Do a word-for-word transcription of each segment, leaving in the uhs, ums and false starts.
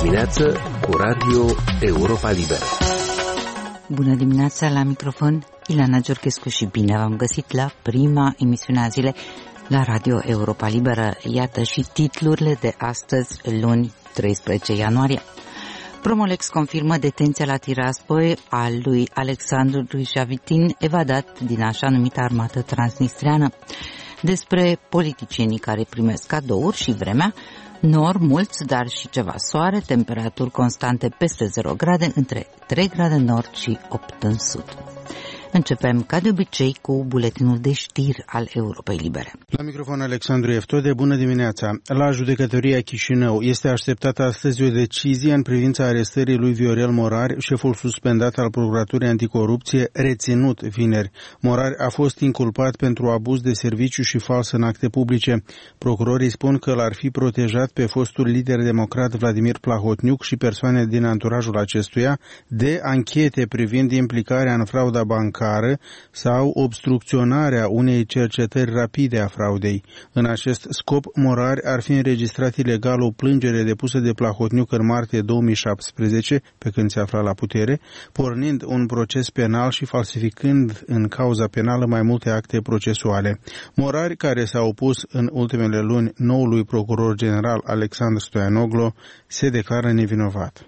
dimineață cu Radio Europa Liberă. Bună dimineața, la microfon Ileana Georgescu și bine v-am găsit la prima emisiune a zilei la Radio Europa Liberă. Iată și titlurile de astăzi, luni treisprezece ianuarie. Promolex confirmă detenția la Tiraspol a lui Alexandru Javitin, evadat din așa numită armată transnistreană. Despre politicienii care primesc cadouri și vremea, nori mulți, dar și ceva soare, temperaturi constante peste zero grade, între trei grade în nord și opt în sud. Începem, ca de obicei, cu buletinul de știri al Europei Libere. La microfon Alexandru Eftode, bună dimineața. La judecătoria Chișinău este așteptată astăzi o decizie în privința arestării lui Viorel Morari, șeful suspendat al Procuraturii Anticorupție, reținut vineri. Morari a fost inculpat pentru abuz de serviciu și fals în acte publice. Procurorii spun că l-ar fi protejat pe fostul lider democrat Vladimir Plahotniuc și persoane din anturajul acestuia de anchete privind implicarea în frauda bancară sau obstrucționarea unei cercetări rapide a fraudei. În acest scop, Morari ar fi înregistrat ilegal o plângere depusă de Plahotniuc în martie două mii șaptesprezece, pe când se afla la putere, pornind un proces penal și falsificând în cauza penală mai multe acte procesuale. Morari, care s-a opus în ultimele luni noului procuror general Alexandru Stoianoglo, se declară nevinovat.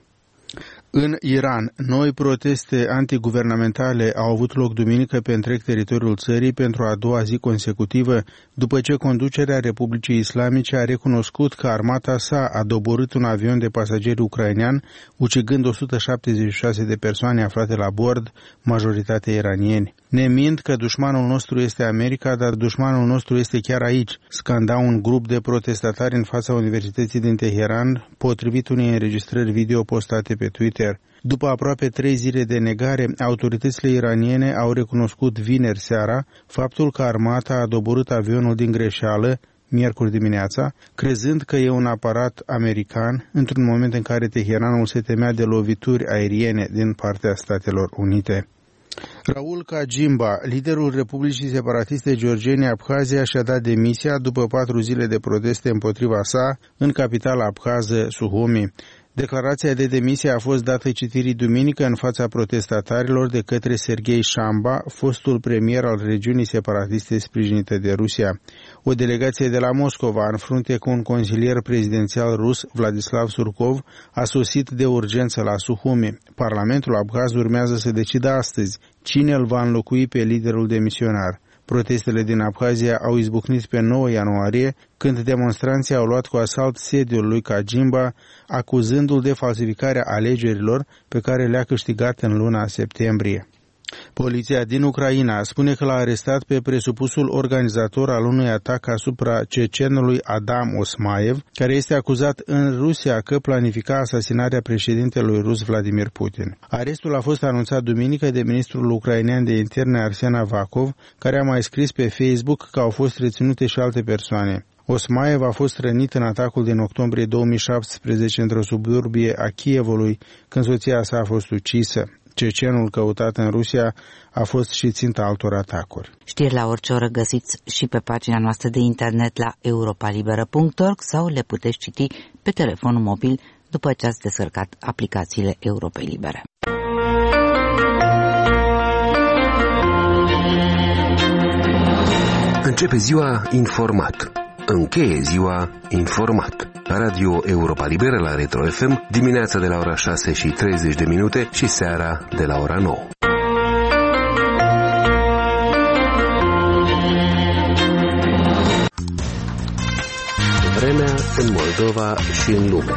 În Iran, noi proteste antiguvernamentale au avut loc duminică pe întreg teritoriul țării pentru a doua zi consecutivă, după ce conducerea Republicii Islamice a recunoscut că armata sa a doborât un avion de pasageri ucrainean, ucigând o sută șaptezeci și șase de persoane aflate la bord, majoritatea iranieni. Ne mint că dușmanul nostru este America, dar dușmanul nostru este chiar aici, scanda un grup de protestatari în fața Universității din Teheran, potrivit unei înregistrări video postate pe Twitter. După aproape trei zile de negare, autoritățile iraniene au recunoscut vineri seara faptul că armata a doborât avionul din greșeală, miercuri dimineața, crezând că e un aparat american, într-un moment în care Teheranul se temea de lovituri aeriene din partea Statelor Unite. Raul Kajimba, liderul Republicii Separatiste Georgiene Abhazia, și-a dat demisia după patru zile de proteste împotriva sa în capitala abhază, Suhomi. Declarația de demisie a fost dată citirii duminică în fața protestatarilor de către Serghei Shamba, fostul premier al regiunii separatiste sprijinite de Rusia. O delegație de la Moscova, în frunte cu un consilier prezidențial rus, Vladislav Surkov, a sosit de urgență la Suhomi. Parlamentul abhaz urmează să decidă astăzi cine îl va înlocui pe liderul demisionar. Protestele din Abhazia au izbucnit pe nouă ianuarie, când demonstranții au luat cu asalt sediul lui Kajimba, acuzându-l de falsificarea alegerilor pe care le-a câștigat în luna septembrie. Poliția din Ucraina spune că l-a arestat pe presupusul organizator al unui atac asupra cecenului Adam Osmaev, care este acuzat în Rusia că planifica asasinarea președintelui rus Vladimir Putin. Arestul a fost anunțat duminică de ministrul ucrainean de interne Arsen Avakov, care a mai scris pe Facebook că au fost reținute și alte persoane. Osmaev a fost rănit în atacul din octombrie două mii șaptesprezece într-o suburbie a Kievului, când soția sa a fost ucisă. Cecenul căutat în Rusia a fost și ținta altor atacuri. Știri la orice oră găsiți și pe pagina noastră de internet la europalibera punct org sau le puteți citi pe telefonul mobil după ce ați descărcat aplicațiile Europei Libere. Începe ziua informat. Încheie ziua informat. Radio Europa Liberă la Retro F M, dimineața de la ora șase și treizeci de minute și seara de la ora nouă. Vremea în Moldova și în lume.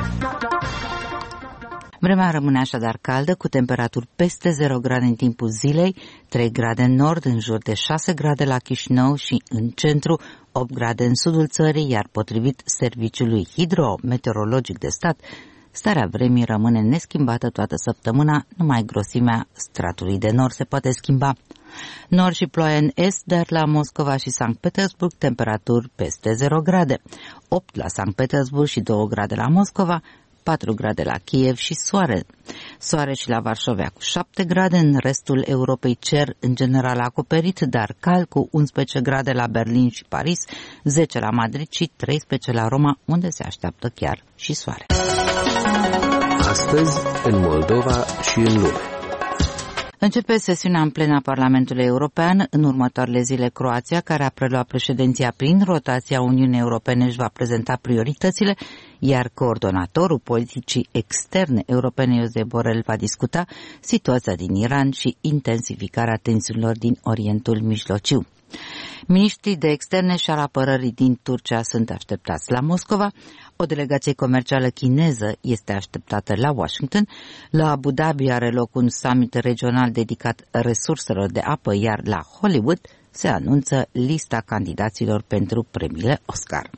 Vremea rămâne așadar caldă, cu temperaturi peste zero grade în timpul zilei, trei grade în nord, în jur de șase grade la Chișinău și în centru, opt grade în sudul țării, iar potrivit Serviciului Hidrometeorologic de Stat, starea vremii rămâne neschimbată toată săptămâna, numai grosimea stratului de nord se poate schimba. Nor și ploaie în est, dar la Moscova și Sankt Petersburg temperaturi peste zero grade, opt la Sankt Petersburg și doi grade la Moscova, patru grade la Kiev și soare. Soare și la Varșovia cu șapte grade, în restul Europei cer în general acoperit, dar cald, cu unsprezece grade la Berlin și Paris, zece la Madrid și treisprezece la Roma, unde se așteaptă chiar și soare. Astăzi, în Moldova și în lume. Începe sesiunea în plen a Parlamentului European. În următoarele zile, Croația, care a preluat președinția prin rotația Uniunii Europene, își va prezenta prioritățile, iar coordonatorul politicii externe europene, Josep Borrell, va discuta situația din Iran și intensificarea tensiunilor din Orientul Mijlociu. Miniștrii de externe și al apărării din Turcia sunt așteptați la Moscova. O delegație comercială chineză este așteptată la Washington. La Abu Dhabi are loc un summit regional dedicat resurselor de apă, iar la Hollywood se anunță lista candidaților pentru premiile Oscar.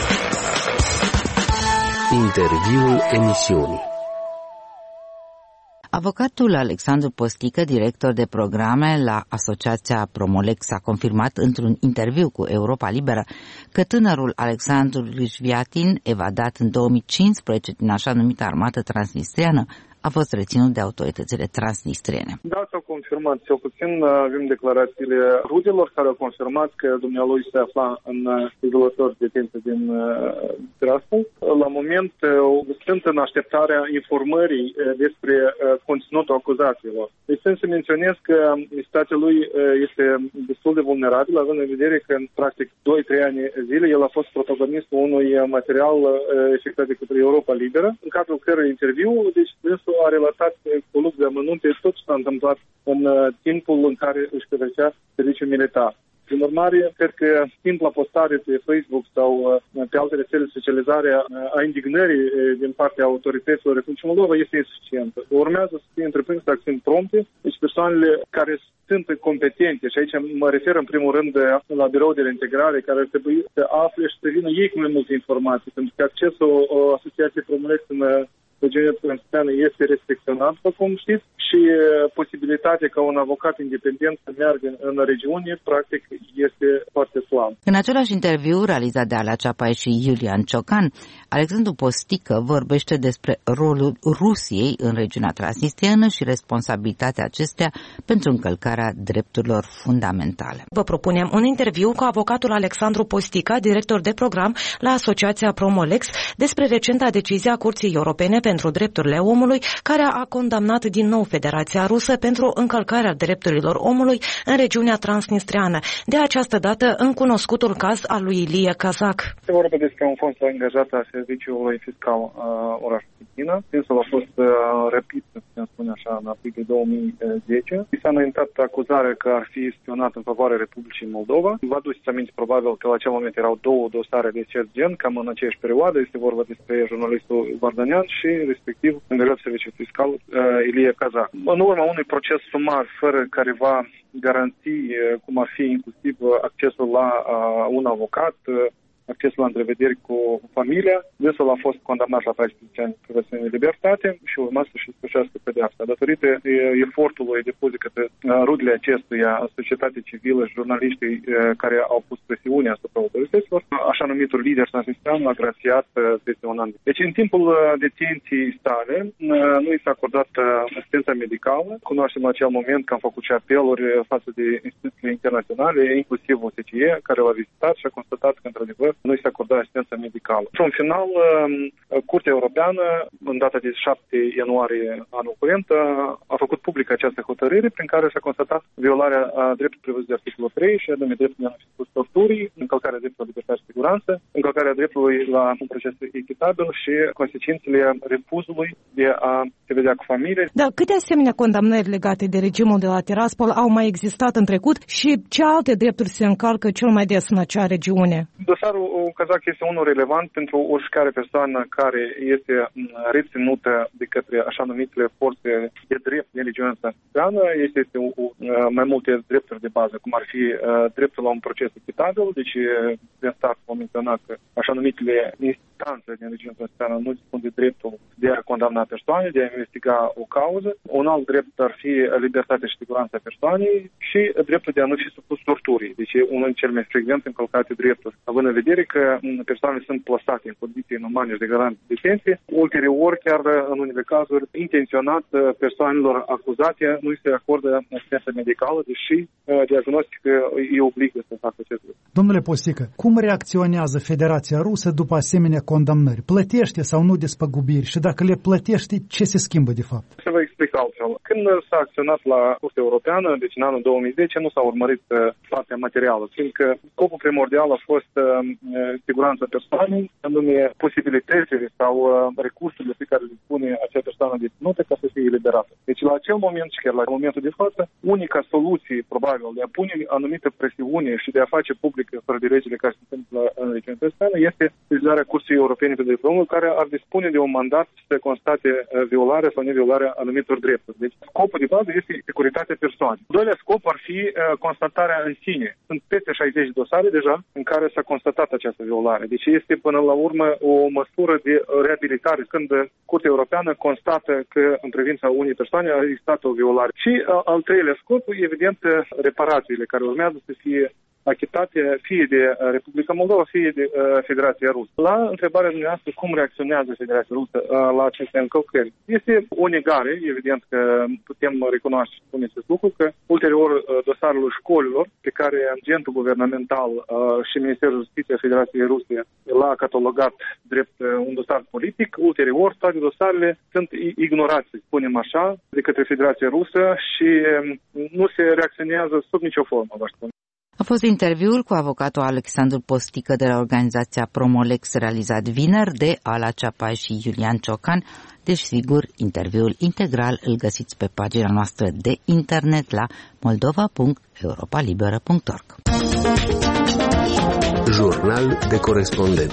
Interviul emisiunii. Avocatul Alexandru Postică, director de programe la Asociația Promolex, a confirmat într-un interviu cu Europa Liberă că tânărul Alexandru Rishviatin, evadat în două mii cincisprezece din așa numită armată transnistriană, a fost reținut de autoritățile transnistriene. Da, s-au confirmat. Cel puțin avem declarațiile rudelor care au confirmat că dumnealui se afla în izolator de detenție din Tiraspol. La moment sunt în așteptarea informării despre conținutul acuzațiilor. Deci trebuie să menționez că situația lui este destul de vulnerabilă, având în vedere că în practic doi trei ani zile el a fost protagonistul unui material efectuat de către Europa Liberă, în cadrul cărui interviu, deci a relatat cu lux de amănunte tot ce s-a întâmplat în timpul în care își petrecea serviciul militar. Prin urmare, cred că simpla postare pe Facebook sau pe alte rețele de socializare a indignării din partea autorităților Republicii Moldova este insuficientă. Urmează să fie întreprinse acțiuni prompte, deci persoanele care sunt competente, și aici mă refer în primul rând la birou de reintegrare, care ar trebui să afle și să vină ei cu mai multe informații, pentru că accesul Asociației Promolex în regiunea transnistriană este restricționat, după cum știți, și posibilitatea ca un avocat independent să meargă în regiune, practic, este foarte slab. În același interviu realizat de Alea Ceapai și Iulian Ciocan, Alexandru Postică vorbește despre rolul Rusiei în regiunea transnistriană și responsabilitatea acesteia pentru încălcarea drepturilor fundamentale. Vă propunem un interviu cu avocatul Alexandru Postică, director de program la Asociația Promolex, despre recenta decizie a Curții Europene pentru Drepturile Omului, care a condamnat din nou Federația Rusă pentru încălcarea drepturilor omului în regiunea transnistriană, de această dată în cunoscutul caz al lui Ilie Kazak. Se vorba despre un fost angajat a Serviciului Fiscal uh, orașului Chișinău. Dânsul a fost uh, răpit, să spune așa, în aprilie două mii zece. I s-a înaintat acuzarea că ar fi spionat în favoarea Republicii Moldova. Vă aduceți aminte probabil că la acel moment erau două dosare de acest gen, cam în aceeași perioadă. Este vorba despre jurnalistul Vardanian și respectiv angajat Serviciul Fiscal uh, Ilie Kazak. În urma unui proces sumar, fără careva garanții, cum ar fi inclusiv accesul la uh, un avocat, uh, accesul la întrevederi cu familia, dânsul a fost condamnat la paisprezece ani privațiune de libertate și urma să-și sfârșească pedeapsa. Datorită efortului depus de către rudele acestuia, societatea civilă și jurnaliștii care au pus presiune asupra autorităților, așa numitul lider transnistrian a grațiat peste un an. Deci în timpul detenției sale nu i s-a acordat asistența medicală. Cunoaștem în acel moment că am făcut și apeluri față de instituțiile internaționale, inclusiv O S C E, care l-a vizitat și a constatat că într-adevăr nu i se acorda asistență medicală. Și în final, Curtea Europeană, în data de șapte ianuarie anul curent, a făcut publică această hotărâre prin care s-a constatat violarea dreptului prevăzut de articolul trei și anume dreptul de nefispus torturii, încălcarea dreptului la libertate și siguranță, încălcarea dreptului la un proces echitabil și consecințele refuzului de a se vedea cu familie. Da, câte asemenea condamnări legate de regimul de la Tiraspol au mai existat în trecut și ce alte drepturi se încalcă cel mai des în acea regiune? Dosarul Kazak este unul relevant pentru oricare persoană care este reținută de către așa numitele forțe de drept din regiunea transnistriană. Este, este o, mai multe drepturi de bază, cum ar fi dreptul la un proces echitabil, deci de start vom menționa că așa numitele instanțe din regiunea transnistriană nu dispun de dreptul de a condamna persoane, de a investiga o cauză. Un alt drept ar fi libertatea și siguranța persoanei și dreptul de a nu fi supus torturii. Deci unul din cel mai frecvent încălcate drepturi, având în vedere că persoanele sunt plasate în condiții inumane și degradante de detenție. Ulterior, chiar în unele cazuri, intenționat persoanelor acuzate nu se acordă asistență medicală, deși diagnostic îi obligă să facă acest lucru. Domnule Postică, cum reacționează Federația Rusă după asemenea condamnări? Plătește sau nu despăgubiri? Și dacă le plătește, ce se schimbă de fapt? Să vă explic altfel. Când s-a acționat la Curtea Europeană, deci în anul două mii zece, nu s-a urmărit partea materială, fiindcă scopul primordial a fost uh, siguranța persoanei, anume posibilitățile sau uh, recursurile pe care le dispune acea persoană deținută ca să fie eliberată. Deci la acel moment și chiar la momentul de față, unica soluție probabil de a pune anumită presiune și de a face publică fără de legile care se întâmplă în regiunea persoană este utilizarea Curții Europene de Drepturile Omului, care ar dispune de un mandat să constate violarea sau neviolarea anumitor drepturi. Deci scopul de bază este securitatea persoanei. Doilea scop ar fi uh, constatarea în sine. Sunt peste șaizeci de dosare deja în care s-a constatat această violare. Deci este până la urmă o măsură de reabilitare când Curtea Europeană constată că în privința unei persoane a existat o violare. Și uh, al treilea scop, evident, reparațiile care urmează să fie achitate fie de Republica Moldova, fie de uh, Federația Rusă. La întrebarea dumneavoastră cum reacționează Federația Rusă uh, la aceste încălcări, este o negare, evident că putem recunoaște și spune acest lucru, că ulterior uh, dosarul școlilor pe care agentul guvernamental uh, și Ministerul Justiției Federației Ruse l-a catalogat drept uh, un dosar politic, ulterior toate dosarele sunt ignorate, spunem așa, de către Federația Rusă și uh, nu se reacționează sub nicio formă, vă spun. A fost interviul cu avocatul Alexandru Postică de la organizația Promolex realizat vineri de Ala Ceapai și Iulian Ciocan. Deci, sigur, interviul integral îl găsiți pe pagina noastră de internet la moldova punct europa liberă punct org. Jurnal de corespondent.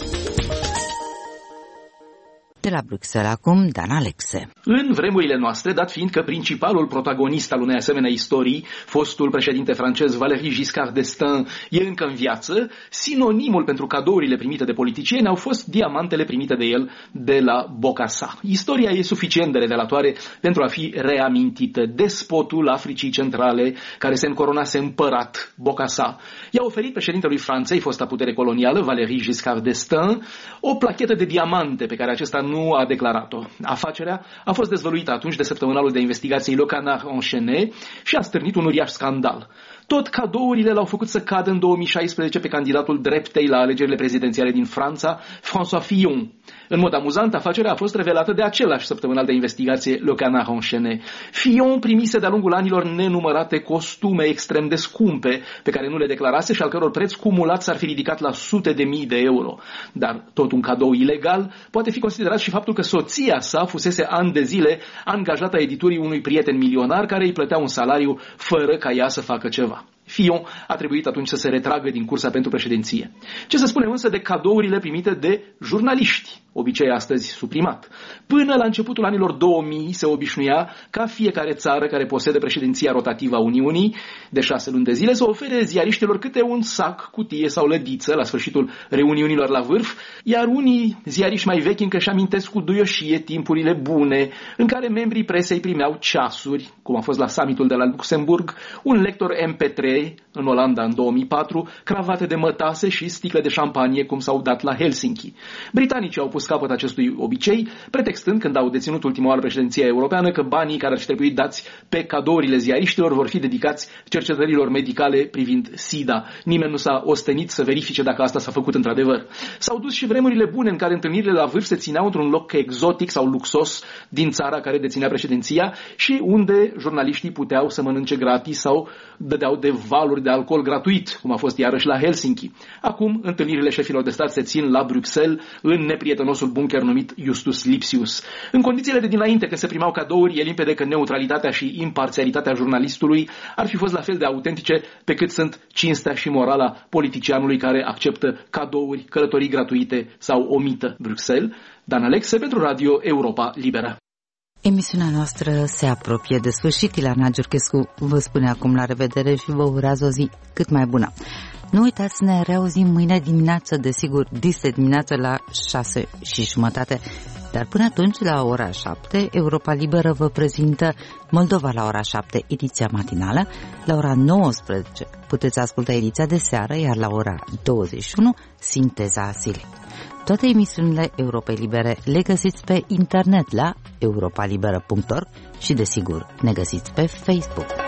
De la Bruxelles acum, Dan Alexe. În vremurile noastre, dat fiind că principalul protagonist al unei asemenea istorii, fostul președinte francez Valéry Giscard d'Estaing, e încă în viață, sinonimul pentru cadourile primite de politicieni au fost diamantele primite de el de la Bokassa. Istoria e suficient de revelatoare pentru a fi reamintită. Despotul Africii Centrale, care se încoronase împărat, Bokassa, i-a oferit președintelui Franței, fosta putere colonială, Valéry Giscard d'Estaing, o plachetă de diamante pe care acesta nu a declarat-o. Afacerea a fost dezvăluită atunci de săptămânalul de investigații Le Canard Enchaîné și a stârnit un uriaș scandal. Tot cadourile l-au făcut să cadă în două mii șaisprezece pe candidatul dreptei la alegerile prezidențiale din Franța, François Fillon. În mod amuzant, afacerea a fost revelată de același săptămânal de investigație Le Canard Enchaîné. Fillon primise de-a lungul anilor nenumărate costume extrem de scumpe, pe care nu le declarase și al căror preț cumulat s-ar fi ridicat la sute de mii de euro. Dar tot un cadou ilegal poate fi considerat și faptul că soția sa fusese ani de zile angajată a editurii unui prieten milionar care îi plătea un salariu fără ca ea să facă ceva. Fillon a trebuit atunci să se retragă din cursa pentru președinție. Ce să spunem însă de cadourile primite de jurnaliști, obicei astăzi suprimat. Până la începutul anilor două mii se obișnuia ca fiecare țară care posedă președinția rotativă a Uniunii de șase luni de zile să ofere ziariștilor câte un sac, cutie sau lădiță la sfârșitul reuniunilor la vârf, iar unii ziariști mai vechi încă își amintesc cu duioșie timpurile bune în care membrii presei primeau ceasuri, cum a fost la summitul de la Luxemburg, un lector M P trei în Olanda în două mii patru, cravate de mătase și sticle de șampanie cum s-au dat la Helsinki. Britanicii au pus capăt acestui obicei, pretextând când au deținut ultima oară președinția europeană că banii care ar fi trebuit dați pe cadourile ziariștilor vor fi dedicați cercetărilor medicale privind SIDA. Nimeni nu s-a ostenit să verifice dacă asta s-a făcut într-adevăr. S-au dus și vremurile bune în care întâlnirile la vârf se țineau într-un loc exotic sau luxos din țara care deținea președinția și unde jurnaliștii puteau să mănânce gratis sau dădeau de valuri de alcool gratuit, cum a fost iarăși la Helsinki. Acum, întâlnirile șefilor de stat se țin la Bruxelles, în neprietenosul bunker numit Justus Lipsius. În condițiile de dinainte că se primau cadouri, e limpede că neutralitatea și imparțialitatea jurnalistului ar fi fost la fel de autentice pe cât sunt cinstea și morala politicianului care acceptă cadouri, călătorii gratuite sau omită. Bruxelles, Dan Alexe pentru Radio Europa Liberă. Emisiunea noastră se apropie de sfârșit. Ileana Giurchescu vă spune acum la revedere și vă urează o zi cât mai bună. Nu uitați, ne reauzim mâine dimineață, desigur, dis dimineață la șase și jumătate. Dar până atunci, la ora șapte, Europa Liberă vă prezintă Moldova la ora șapte, ediția matinală. La ora nouăsprezece puteți asculta ediția de seară, iar la ora douăzeci și unu, sinteza zilei. Toate emisiunile Europei Libere le găsiți pe internet la europa liberă punct org și, desigur, ne găsiți pe Facebook.